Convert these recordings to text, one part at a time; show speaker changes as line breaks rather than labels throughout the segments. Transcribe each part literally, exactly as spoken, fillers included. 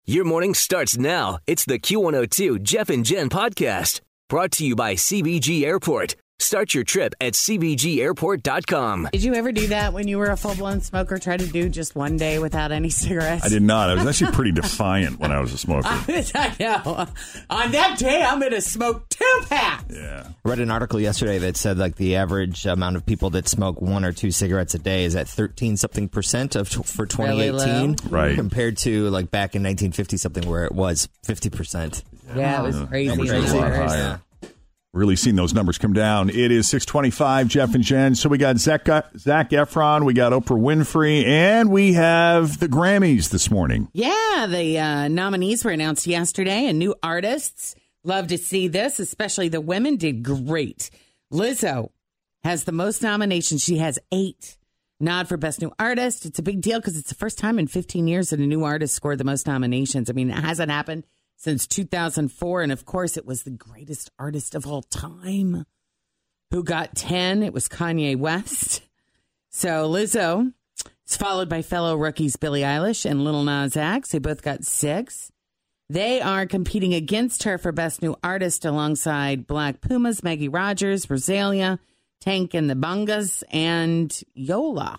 Your morning starts now. It's the Q one oh two Jeff and Jen podcast, brought to you by C B G Airport. Start your trip at C B G airport dot com.
Did you ever do that when you were a full-blown smoker? Try to do just one day without any cigarettes?
I did not. I was actually pretty defiant when I was a smoker.
I know. On that day, I'm going to smoke two packs.
Yeah.
I read an article yesterday that said like the average amount of people that smoke one or two cigarettes a day is at thirteen something percent of for twenty eighteen,
Really
right?
Compared to like back in nineteen fifty something where it was fifty percent.
Yeah, it was crazy.
Numbers
in
are a
the
lot
numbers.
higher. Really seen those numbers come down. It is six twenty-five, Jeff and Jen. So we got Zac, Zac Efron, we got Oprah Winfrey, and we have the Grammys this morning.
Yeah, the uh, nominees were announced yesterday, and new artists. Love to see this, especially the women did great. Lizzo has the most nominations. She has eight. Nod for Best New Artist. It's a big deal because it's the first time in fifteen years that a new artist scored the most nominations. I mean, it hasn't happened since two thousand four. And of course, it was the greatest artist of all time who got ten. It was Kanye West. So Lizzo is followed by fellow rookies Billie Eilish and Lil Nas X, who both got six. They are competing against her for Best New Artist alongside Black Pumas, Maggie Rogers, Rosalia, Tank and the Bungas, and Yola.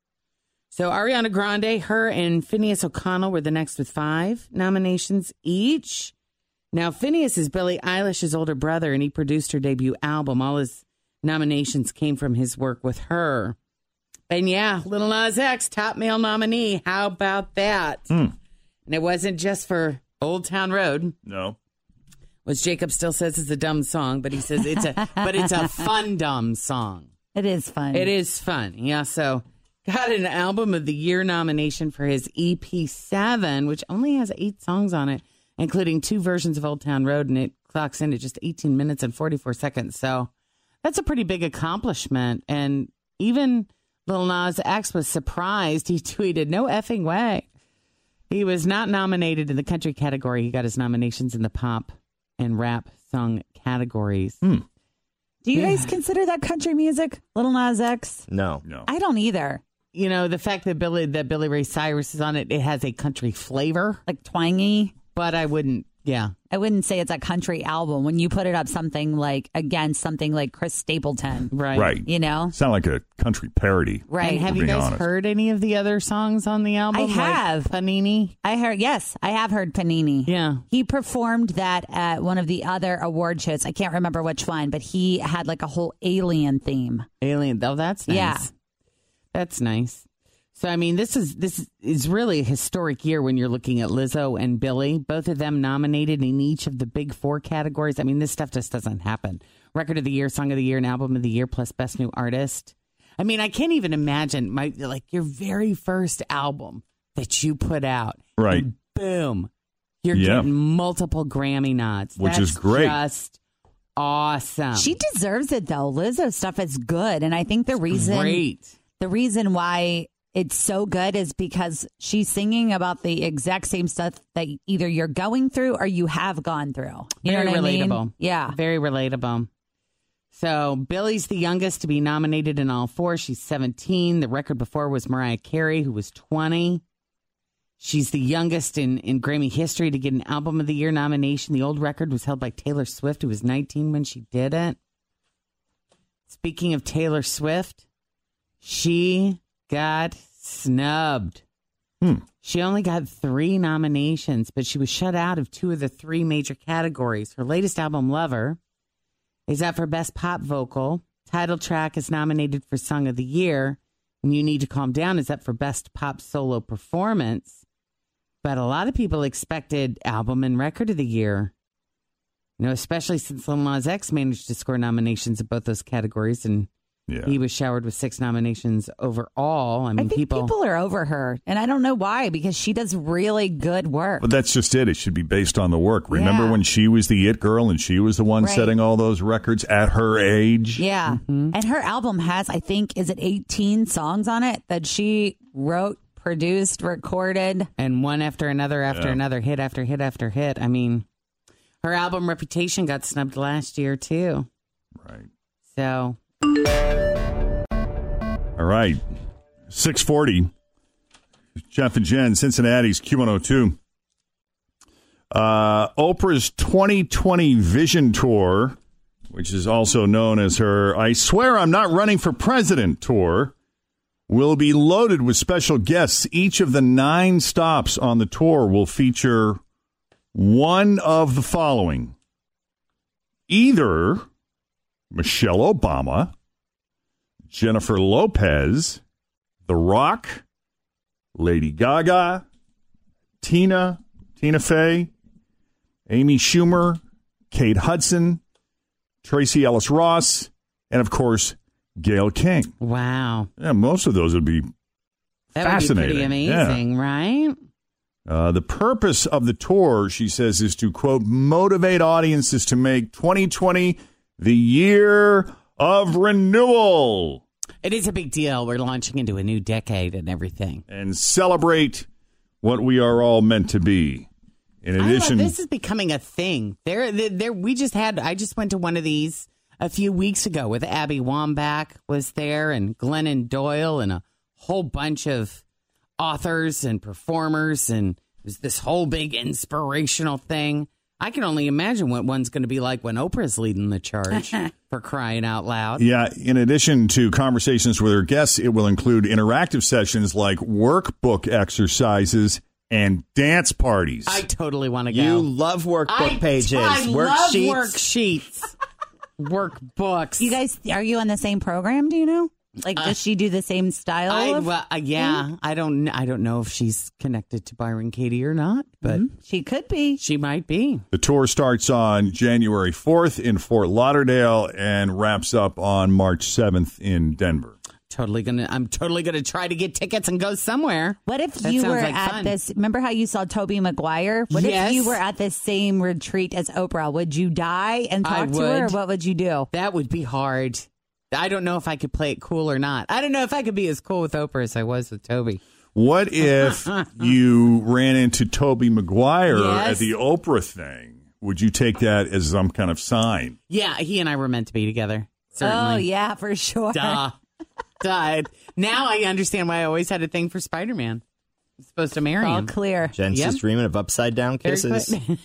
So Ariana Grande, her and Phineas O'Connell were the next with five nominations each. Now, Phineas is Billie Eilish's older brother, and he produced her debut album. All his nominations came from his work with her. And yeah, Lil Nas X, top male nominee. How about that?
Mm.
And it wasn't just for Old Town Road,
No.
which Jacob still says is a dumb song, but he says it's a but it's a fun dumb song.
It is fun.
It is fun. Yeah, so got an Album of the Year nomination for his E P seven, which only has eight songs on it, including two versions of Old Town Road, and it clocks in at just eighteen minutes and forty-four seconds. So that's a pretty big accomplishment. And even Lil Nas X was surprised. He tweeted, "No effing way." He was not nominated in the country category. He got his nominations in the pop and rap song categories.
Hmm.
Do you
Yeah.
guys consider that country music, Little Nas X?
No.
No.
I don't either.
You know, the fact that Billy that Billy Ray Cyrus is on it, it has a country flavor,
Like twangy.
but I wouldn't, yeah.
I wouldn't say it's a country album when you put it up something like against something like Chris Stapleton.
Right.
Right.
You know?
Sound like a country parody.
Right.
And have
For
you
being
guys
honest.
heard any of the other songs on the album?
I
like
have.
Panini?
I heard, yes, I have heard Panini.
Yeah.
He performed that at one of the other award shows. I can't remember which one, but he had like a whole alien theme.
Alien. Oh, that's nice.
Yeah.
That's nice. So, I mean, this is this is really a historic year when you're looking at Lizzo and Billy, both of them nominated in each of the big four categories. I mean, this stuff just doesn't happen. Record of the Year, Song of the Year, and Album of the Year, plus Best New Artist. I mean, I can't even imagine my like your very first album that you put out.
Right.
And boom, you're
Yeah.
getting multiple Grammy nods.
Which
That's
is great.
Just awesome.
She deserves it though. Lizzo's stuff is good. And I think the reason
Great.
the reason why it's so good is because she's singing about the exact same stuff that either you're going through or you have gone through. You
Very
know what
relatable.
I mean? Yeah.
Very relatable. So Billy's the youngest to be nominated in all four. She's seventeen. The record before was Mariah Carey, who was twenty. She's the youngest in, in Grammy history to get an Album of the Year nomination. The old record was held by Taylor Swift, who was nineteen when she did it. Speaking of Taylor Swift, she got snubbed.
Hmm.
She only got three nominations, but she was shut out of two of the three major categories. Her latest album, Lover, is up for Best Pop Vocal. Title track is nominated for Song of the Year. And You Need to Calm Down is up for Best Pop Solo Performance. But a lot of people expected Album and Record of the Year. You know, especially since Lil Nas X managed to score nominations in both those categories, and
Yeah.
he was showered with six nominations overall. I mean,
I think
people,
people, are over her. And I don't know why, because she does really good work.
But that's just it. It should be based on the work. Remember
Yeah.
when she was the it girl and she was the one
Right.
setting all those records at her age?
Yeah. And her album has, I think, is it eighteen songs on it that she wrote, produced, recorded.
and one after another after
Yeah.
another, hit after hit after hit. I mean, her album Reputation got snubbed last year, too.
Right.
So,
All right. six forty. Jeff and Jen, Cincinnati's Q one oh two. Uh, Oprah's twenty twenty Vision Tour, which is also known as her I Swear I'm Not Running for President tour, will be loaded with special guests. Each of the nine stops on the tour will feature one of the following. Either Michelle Obama, Jennifer Lopez, The Rock, Lady Gaga, Tina, Tina Fey, Amy Schumer, Kate Hudson, Tracy Ellis Ross, and, of course, Gayle King.
Wow.
Yeah, most of those would be
that
fascinating.
That would be pretty amazing,
yeah.
right?
Uh, the purpose of the tour, she says, is to, quote, motivate audiences to make twenty twenty the year of renewal.
It is a big deal. We're launching into a new decade and everything.
And celebrate what we are all meant to be. In addition,
I love, this is becoming a thing. There, there. We just had. I just went to one of these a few weeks ago with Abby Wambach was there, and Glennon Doyle, and a whole bunch of authors and performers, and it was this whole big inspirational thing. I can only imagine what one's going to be like when Oprah's leading the charge. For crying out loud.
Yeah, in addition to conversations with her guests, it will include interactive sessions like workbook exercises and dance parties.
I totally want to go.
You love workbook
I,
pages,
I
worksheets.
love worksheets, workbooks.
You guys, are you on the same program? Do you know? Like, does she do the same style?
I,
of
well, uh, yeah,
thing?
I don't. I don't know if she's connected to Byron Katie or not, but
Mm-hmm. She could be.
She might be.
The tour starts on January fourth in Fort Lauderdale and wraps up on March seventh in Denver.
Totally gonna. I'm totally gonna try to get tickets and go somewhere.
What if
That
you
sounds
were
like
at
fun.
this? Remember how you saw Tobey Maguire? What
Yes.
if you were at the same retreat as Oprah? Would you die and
I
talk to her, or
would.
what would you do?
That would be hard. I don't know if I could play it cool or not. I don't know if I could be as cool with Oprah as I was with Toby.
What if you ran into Tobey Maguire
Yes.
at the Oprah thing? Would you take that as some kind of sign?
Yeah, he and I were meant to be together. Certainly.
Oh yeah, for sure.
Duh. Duh. Now I understand why I always had a thing for Spider-Man. I'm supposed to marry
All
him.
clear
Jen's
Yep.
just dreaming of upside down
Very
kisses.
quick.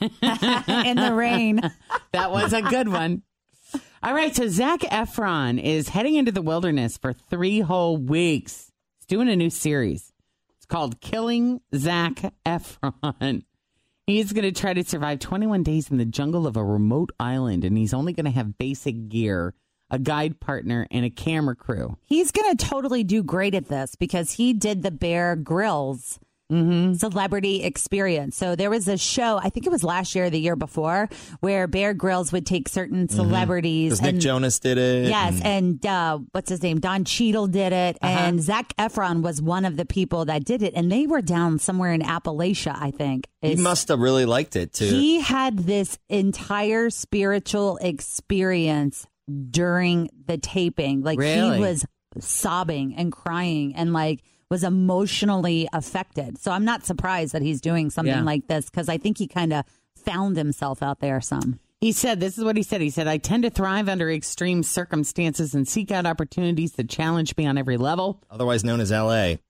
in the rain.
That was a good one. All right, so Zac Efron is heading into the wilderness for three whole weeks. He's doing a new series. It's called Killing Zac Efron. He's going to try to survive twenty-one days in the jungle of a remote island, and he's only going to have basic gear, a guide partner, and a camera crew.
He's going to totally do great at this because he did the Bear Grylls
Mm-hmm.
celebrity experience. So there was a show, I think it was last year or the year before, where Bear Grylls would take certain celebrities.
Because Nick
and-
Jonas did it.
Yes, and uh, what's his name? Don Cheadle did it, and Zac Efron was one of the people that did it, and they were down somewhere in Appalachia, I think.
He
It's-
must have really liked it, too.
He had this entire spiritual experience during the taping. Like,
Really?
he was sobbing and crying and, like, was emotionally affected. So I'm not surprised that he's doing something
Yeah.
like this because I think he kind of found himself out there some.
He said, this is what he said. He said, I tend to thrive under extreme circumstances and seek out opportunities that challenge me on every level.
Otherwise known as L A.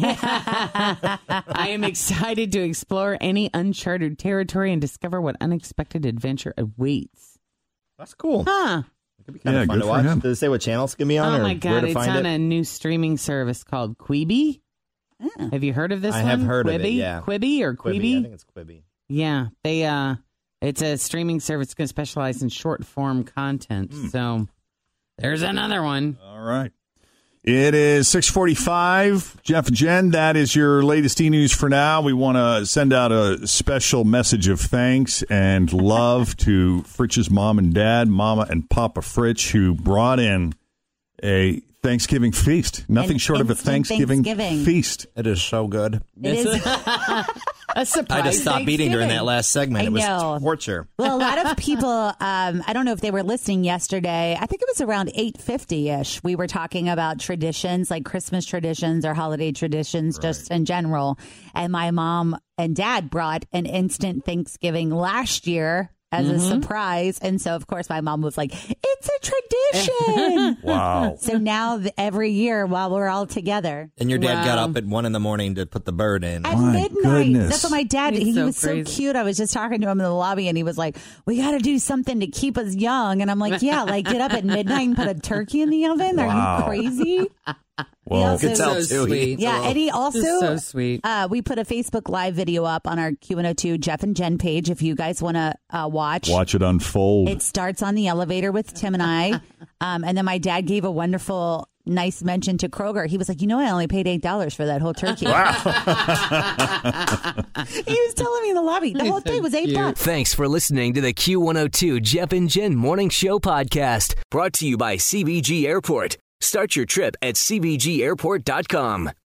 I am excited to explore any uncharted territory and discover what unexpected adventure awaits.
That's cool.
Huh.
It could be kind
Yeah,
of fun
good
to
for
watch.
him.
Does it say what channel it's going to be on
Oh
or
my
where
God,
to
it's
find
on
it?
a new streaming service called Quibi. Have you heard of this
I
one?
have heard
Quibi?
of it, yeah.
Quibi or
Quibi.
Quibi?
I think it's Quibi.
Yeah, they uh it's a streaming service going to specialize in short form content.
Hmm.
So there's another one.
All right. It is six forty-five. Jeff and Jen, that is your latest e-news for now. We want to send out a special message of thanks and love to Fritch's mom and dad, Mama and Papa Fritch, who brought in a Thanksgiving feast. Nothing
An
short of a
instant
Thanksgiving,
Thanksgiving.
feast.
It is so good.
It is.
A surprise.
I just stopped eating during that
Thanksgiving.
last segment.
I
It was
know.
torture.
Well, a lot of people, um, I don't know if they were listening yesterday. I think it was around eight fifty-ish. We were talking about traditions, like Christmas traditions or holiday traditions, just in general. And my mom and dad brought an instant Thanksgiving last year as a surprise. And so, of course, my mom was like, it's a tradition.
Wow.
So now th- every year while we're all together.
And your dad
Wow.
got up at one in the morning to put the bird in.
At
My
midnight.
goodness.
That's what my dad,
He's
he
so
was
crazy.
so cute. I was just talking to him in the lobby and he was like, we got to do something to keep us young. And I'm like, yeah, like get up at midnight and put a turkey in the oven. Are
Wow.
you crazy?
Well,
He
Could
also-
tell,
so
too. He
sweet.
eats a
Yeah,
little-
and he also
so sweet.
Uh, we put a Facebook Live video up on our Q one oh two Jeff and Jen page if you guys want to uh, watch.
watch it unfold.
It starts on the elevator with Tim and I. Um, and then my dad gave a wonderful, nice mention to Kroger. He was like, you know, I only paid eight dollars for that whole turkey. Wow. He was telling me in the lobby. The whole
so
thing was eight
cute.
bucks.
Thanks for listening to the Q one oh two Jeff and Jen Morning Show podcast, brought to you by C B G Airport. Start your trip at C B G airport dot com.